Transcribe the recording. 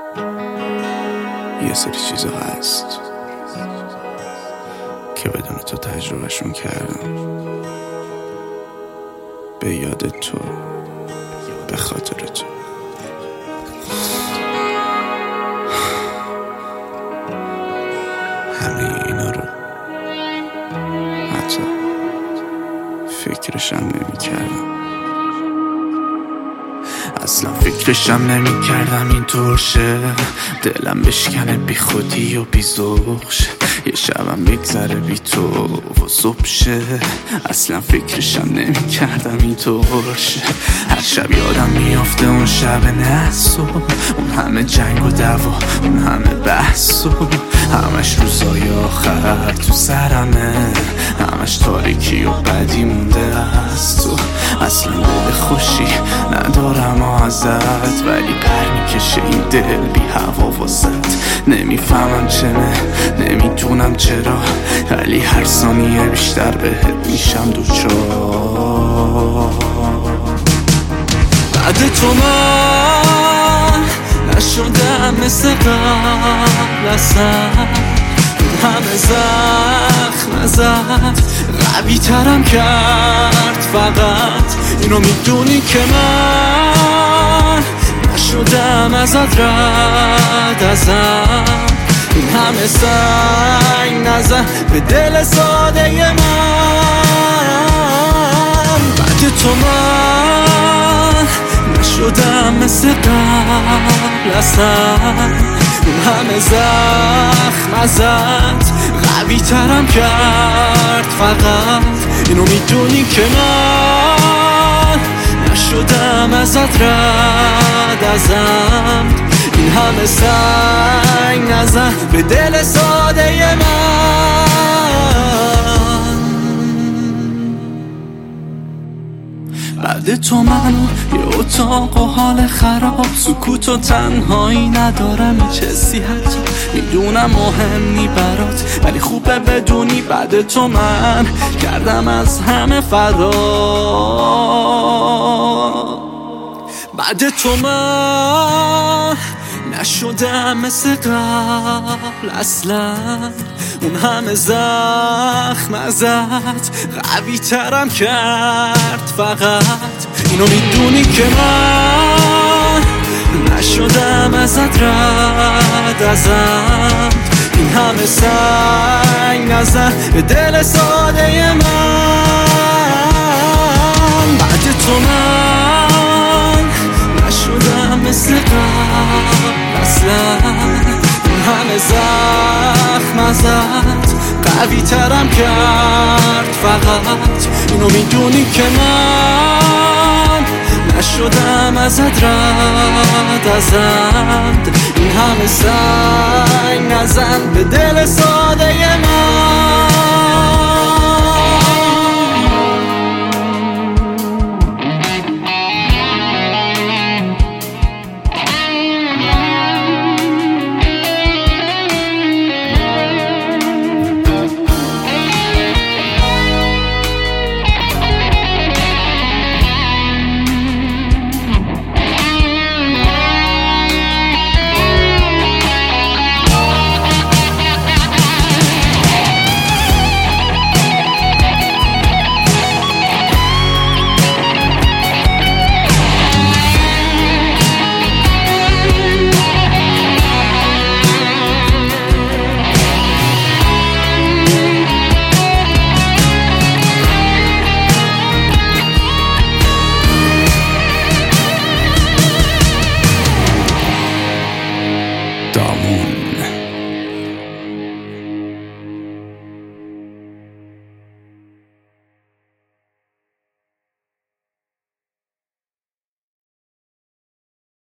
یه سری چیزا هست که بدون تو تجربهشون کردم، به یاد تو، به خاطر تو. همه اینا رو حتی فکرشم نمی کردم. اصلا فکرشم نمی کردم اینطور شه، دلم بشکنه بی خودی و بی ذوق شه، یه شبم بگذره بی تو و صبح شه. اصلا فکرشم نمی کردم اینطور شه، هر شب یادم میافته اون شب نسو، اون همه جنگ و دعوا، اون همه بحث و همش روزای آخر تو سرمه، همش تاریکی و بدی مونده از تو. اصلا دل خوشی ندارم ازت، ولی پر میکشه این دل بی هوا واسط. نمیفهمم چنه، نمیدونم چرا، ولی هر ثانیه بیشتر بهت میشم دوچار. بعد تو من نشدم مثل قبل، اصلا همه زخم زد، قوی ترم کرد. فقط اینو میدونی که من نشدم ازت رد ازم، این همه سنگ نزن به دل ساده من. بعد تو من نشدم مثل قبل، اصلا اون همه زخم زد، قوی ترم کرد. فقط اینو میدونی که من نشدم ازت رد ازم، این همه سنگ نزن به دل ساده من. بعد تو منو یه اتاق و حال خراب، سکوت و تنهایی ندارم هیچ حسی، حتی میدونم مهم نی برات، ولی خوبه بدونی بعد تو من کردم از همه فرار. بعد تو من نشدم مثل قبل، اصلا اون همه زخم زد، قوی ترم کرد. فقط اینو میدونی که من نشدم ازت رد ازم، این همه سنگ نزن به دل ساده من. بعد تو من نشدم مثل قبل، اصلا اون همه زخم زد، قوی ترم کرد. فقط اینو میدونی که من نشدم ازت رد ازم، این همه سنگ نزن به دل ساده من.